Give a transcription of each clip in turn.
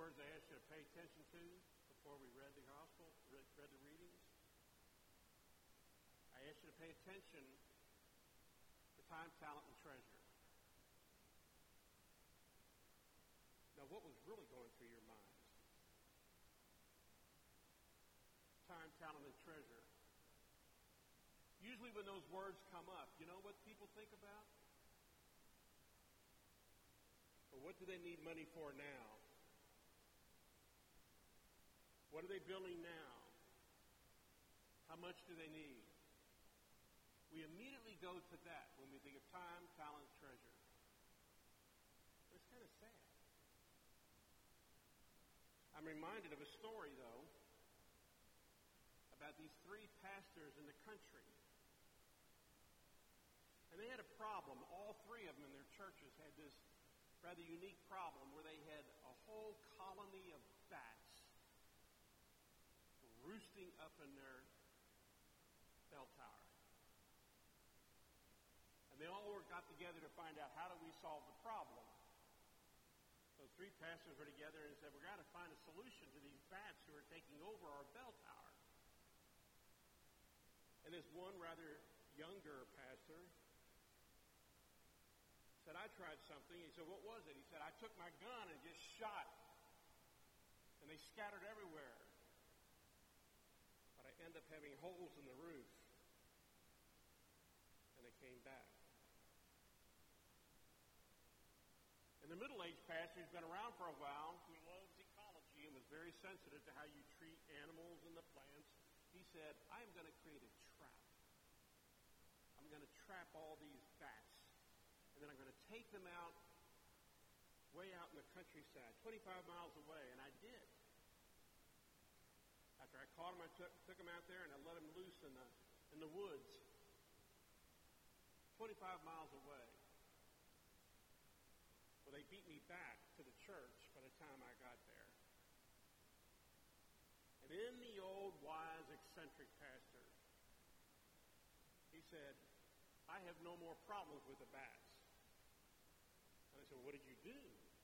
words I asked you to pay attention to before we read the gospel, read the readings? I asked you to pay attention to time, talent, and treasure. Now, what was really going through your minds? Time, talent, and treasure. Usually when those words come up, you know what people think about? Or what do they need money for now? What are they building now? How much do they need? We immediately go to that when we think of time, talent, treasure. But it's kind of sad. I'm reminded of a story, though, about these three pastors in the country. And they had a problem. All three of them in their churches had this rather unique problem where they had a whole colony of bats roosting up in their bell tower. And they all got together to find out, how do we solve the problem? So three pastors were together and said, we've got to find a solution to these bats who are taking over our bell tower. And this one rather younger pastor said, I tried something. He said, what was it? He said, I took my gun and just shot. And they scattered everywhere. But I ended up having holes in the roof. And they came back. And the middle-aged pastor, who's been around for a while, who loves ecology and was very sensitive to how you treat animals and the plants, he said, I am going to create a trap. I'm going to trap all these bats. And then I'm going to take them out, way out in the countryside, 25 miles away. And I did. After I caught them, I took them out there and I let them loose in the woods, 25 miles away. Well, they beat me back to the church by the time I got there. And in the old, wise, eccentric pastor, he said, I have no more problems with the bats. And I said, well, what did you do?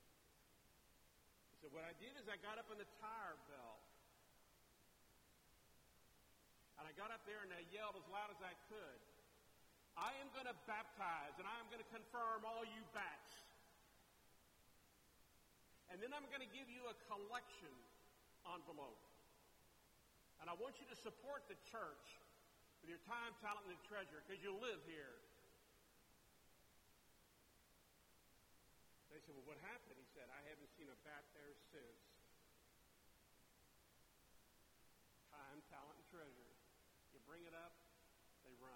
He said, what I did is I got up in the tire belt. And I got up there and I yelled as loud as I could. I am going to baptize and I am going to confirm all you bats. And then I'm going to give you a collection envelope. And I want you to support the church with your time, talent, and treasure because you'll live here. They said, well, what happened? He said, I haven't seen a bat there since. Time, talent, and treasure. You bring it up, they run.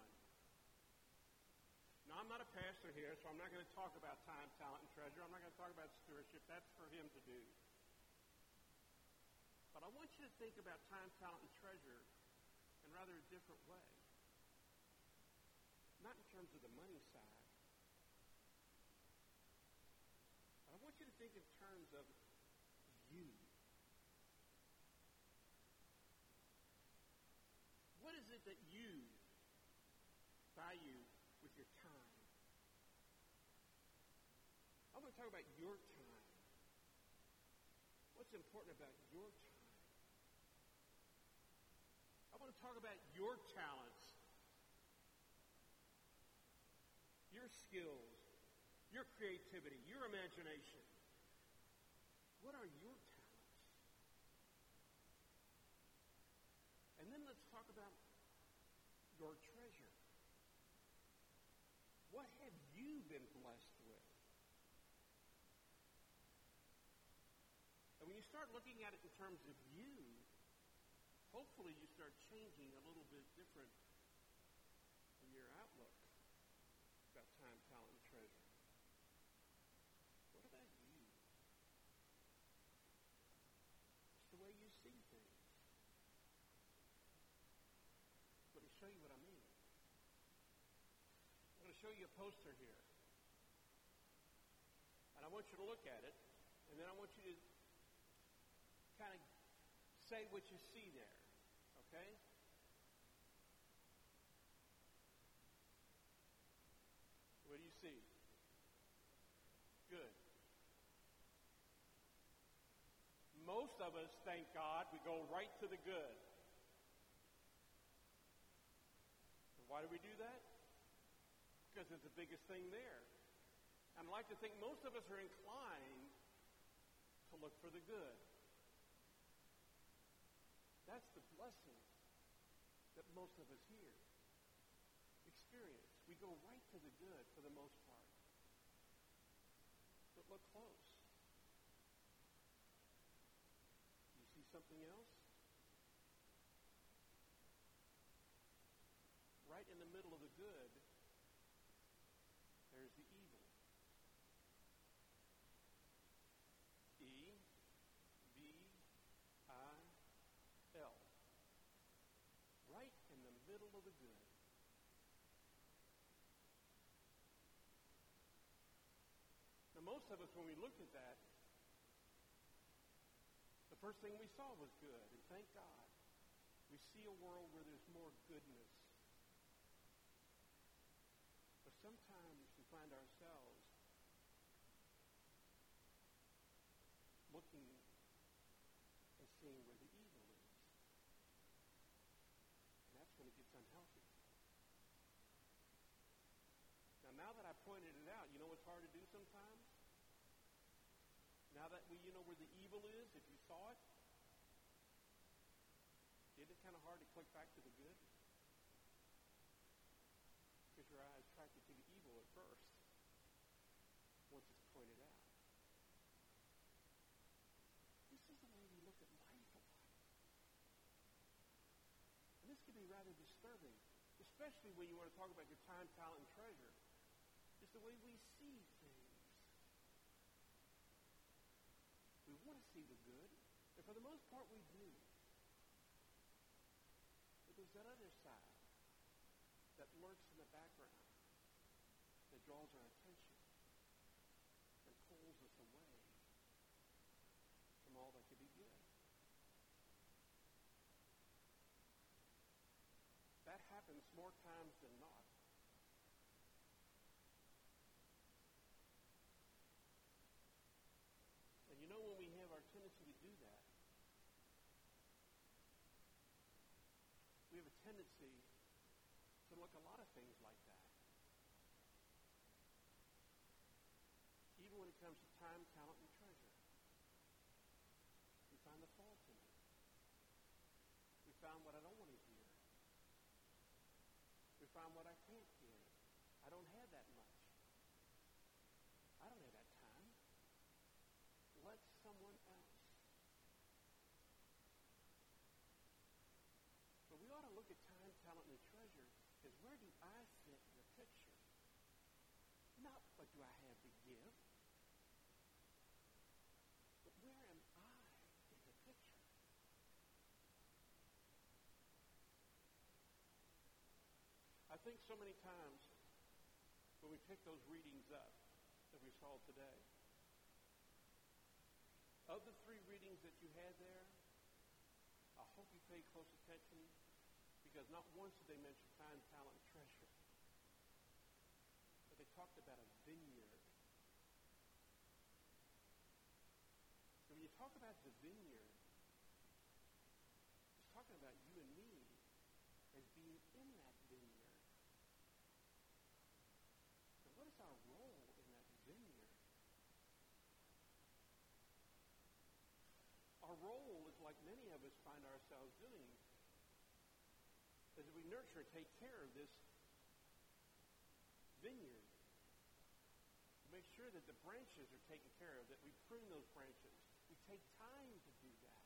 Now, I'm not a pastor here, so I'm not going to talk about time, talent, and treasure. I'm not going to talk about stewardship. That's for him to do. But I want you to think about time, talent, and treasure in rather a different way. Not in terms of the money side. But I want you to think in terms of you. What is it that you value with your time? I want to talk about your time. What's important about your time? I want to talk about your talents, your skills, your creativity, your imagination. What are your talents? And then let's talk about your treasure. What have you been blessed with? And when you start looking at it in terms of you, hopefully you start changing a little bit different in your outlook about time, talent, and treasure. What about you? It's the way you see things. Let me show you what I mean. I'm going to show you a poster here. And I want you to look at it, and then I want you to kind of say what you see there. Okay? What do you see? Good. most of us, thank God, we go right to the good. And why do we do that? Because it's the biggest thing there. And I'd like to think most of us are inclined to look for the good. That's the blessing that most of us here experience. We go right to the good for the most part. But look close. Do you see something else? Right in the middle of the good, there's the evil. E-V-I-L. Right in the middle of the good. Now, most of us, when we looked at that, the first thing we saw was good, and thank God. We see a world where there's more goodness. But sometimes we find ourselves looking and seeing where the evil is. And that's when it gets unhealthy. Now that I pointed it out, you know what's hard to do sometimes? Now that you know where the evil is, if you saw it, isn't it kind of hard to click back to the good? Because your eye is attracted to the evil at first, once it's pointed out. This is the way we look at life a lot. And this can be rather disturbing, especially when you want to talk about your time, talent, and treasure. It's the way we see things. We want to see the good, and for the most part we do. But there's that other side that lurks in the background, that draws our attention and pulls us away from all that could be good. That happens more times than not. And you know when we have our tendency to do that, we have a tendency to look a lot of things like that. Even when it comes to time, talent, and treasure. We find the fault in it. We find what I don't want to hear. We find what I can't hear. I don't have that much. I don't have that time. Let someone else. But we ought to look at time, talent, and treasure as where do I fit in the picture? Not what do I have to give, but where am I in the picture? I think so many times when we pick those readings up that we saw today, of the 3 readings that you had there, I hope you pay close attention because not once did they mention time, talent, and treasure. But they talked about a vineyard. So when you talk about the vineyard, it's talking about you and me as being in that vineyard. So what is our role in that vineyard? Our role is like many of us find ourselves doing, as we nurture and take care of this vineyard. Make sure that the branches are taken care of, that we prune those branches. We take time to do that.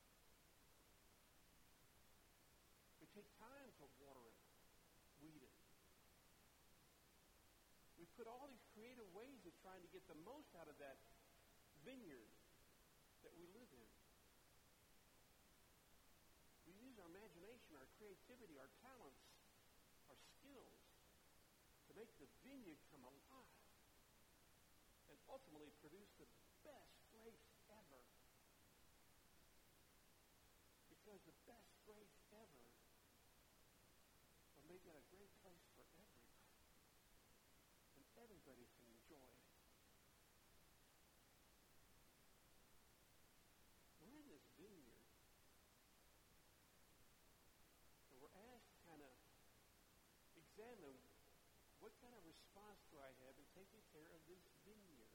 We take time to water it, weed it. We put all these creative ways of trying to get the most out of that vineyard that we live in. We use our imagination, our creativity, our talents, our skills to make the vineyard come alive and ultimately produce the best grapes ever. Because the best grapes ever will make it a great place for everybody. And everybody can enjoy it. We're in this response do I have in taking care of this vineyard?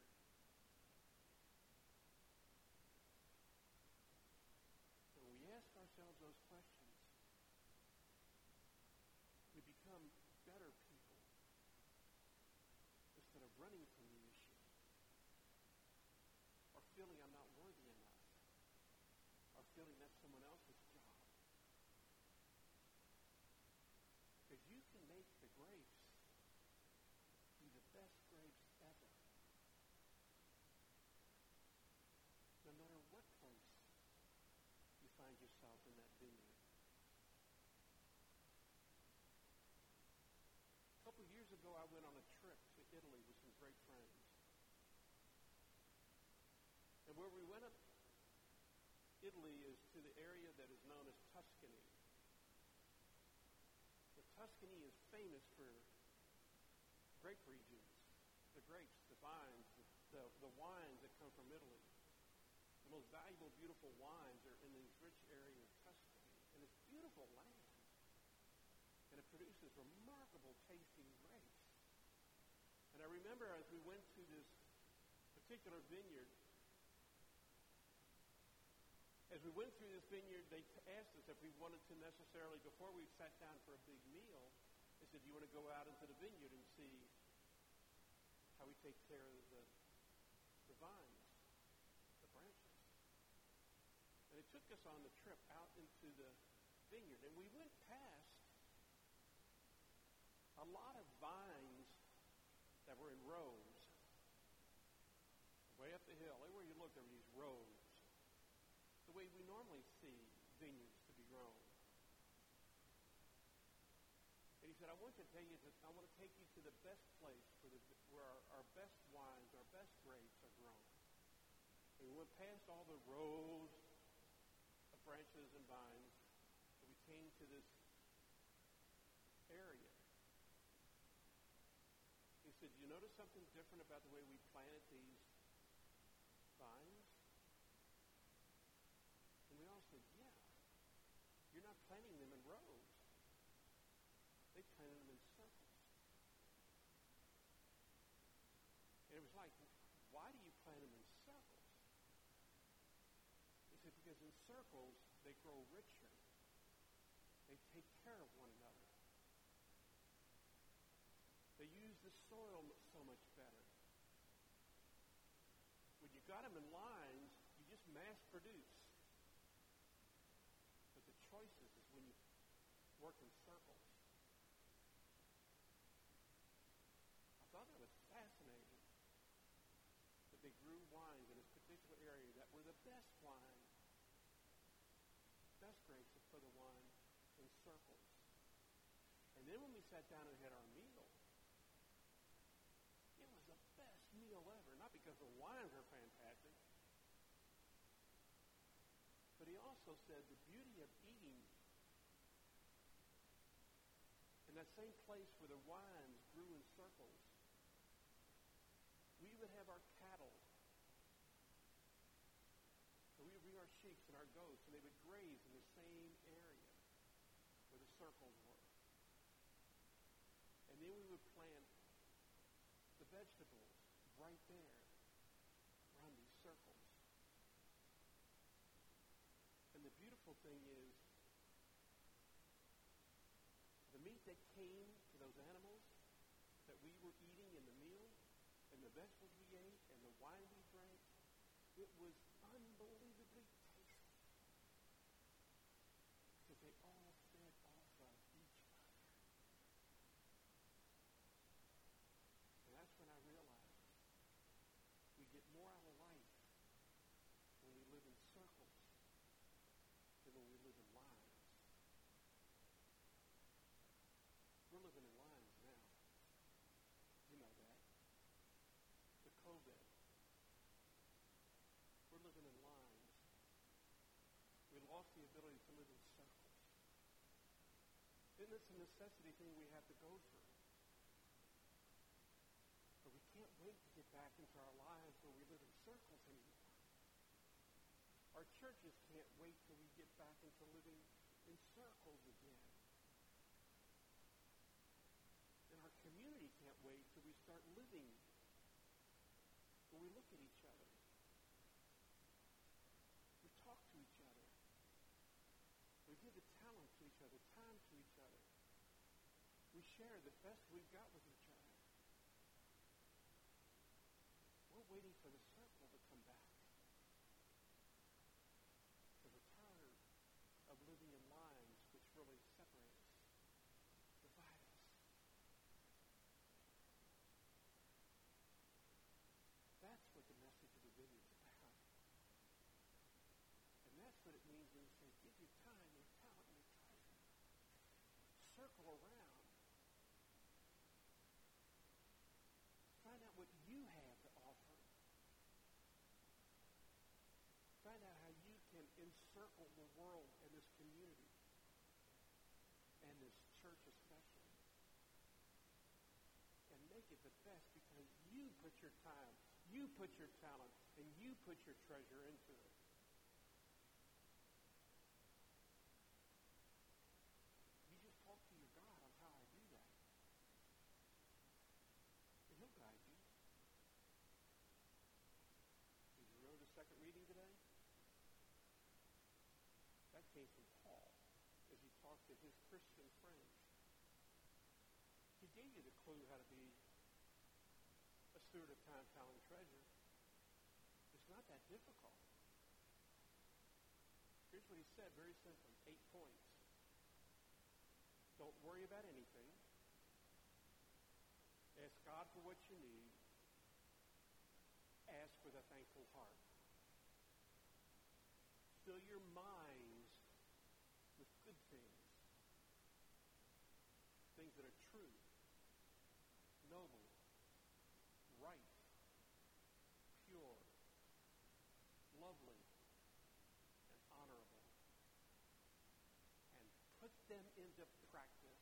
And when we ask ourselves those questions, we become better people instead of running from the issue or feeling I'm not worthy enough or feeling that's someone else's job. Because you can make the grapes be the best grapes ever. No matter what place you find yourself in that vineyard. A couple years ago, I went on a trip to Italy with some great friends. And where we went up Italy is to the area that is known as Tuscany. Tuscany is famous for grape regions, the grapes, the vines, the wines that come from Italy. The most valuable, beautiful wines are in these rich areas of Tuscany. And it's beautiful land. And it produces remarkable tasting grapes. And I remember as we went to this particular vineyard, as we went through this vineyard, they asked us if we wanted to necessarily, before we sat down for a big meal, they said, do you want to go out into the vineyard and see how we take care of the vines, the branches? And they took us on the trip out into the vineyard, and we went past a lot of vines that were in rows. Way up the hill, everywhere you look, there were these rows. The way we normally see vineyards to be grown. And he said, I want to take you to the best place where our best wines, our best grapes are grown. And we went past all the rows of branches and vines, and we came to this area. He said, you notice something different about the way we planted these vines? And we all said, yeah. You're not planting them in rows. They planted them in circles. And it was like, why do you plant them in circles? He said, because in circles, they grow richer. They take care of one another. They use the soil so much better. When you got them in lines, you just mass produce. But the choices is when you work in circles. I thought that was fascinating. That they grew wines in this particular area that were the best wine, best grapes for the wine in circles. And then when we sat down and had our meal, it was the best meal ever. Not because the wines are fantastic, but he also said the beauty of eating in that same place where the wines grew in circles, we would have our cattle, and we would bring our sheep and our goats, and they would graze in the same area where the circles were. And then we would plant the vegetables right there around these circles. And the beautiful thing is, the meat that came to those animals that we were eating in the meal, and the vegetables we ate, and the wine we drank, it was unbelievably tasty. Because they all fed off of each other. And that's when I realized we get more out of life when we live in circles than when we live in lines. We're living in lines now. You know that. The COVID. We're living in lines. We lost the ability to live in circles. Then it's a necessity thing we have to go through. But we can't wait to get back into our lives where we live in circles anymore. Our churches can't wait till we get back into living in circles again. And our community can't wait till we start living. When we look at each other, we talk to each other, we give the talent to each other, time to each other. We share the best we've got with each other. We're waiting for the circle to come back. Because we're tired of living in lines which really separate us, divide us. That's what the message of the vineyard's about. And that's what it means when you say, give your time, your talent, and your treasure. Circle around. Find out what you have to offer. Find out how you can encircle the world and this community and this church especially. And make it the best because you put your time, you put your talent, and you put your treasure into it. You just talk to your God on how I do that. And He'll guide you. Did you remember the second reading today? That came from Paul as he talked to his Christian friends. He gave you the clue how to be a steward of time, talent, and treasure. It's not that difficult. Here's what he said very simply, 8 points. Don't worry about anything. Ask God for what you need. Ask with a thankful heart. Fill your minds with good things. Things that are true, noble, right, pure, lovely, and honorable. And put them into practice.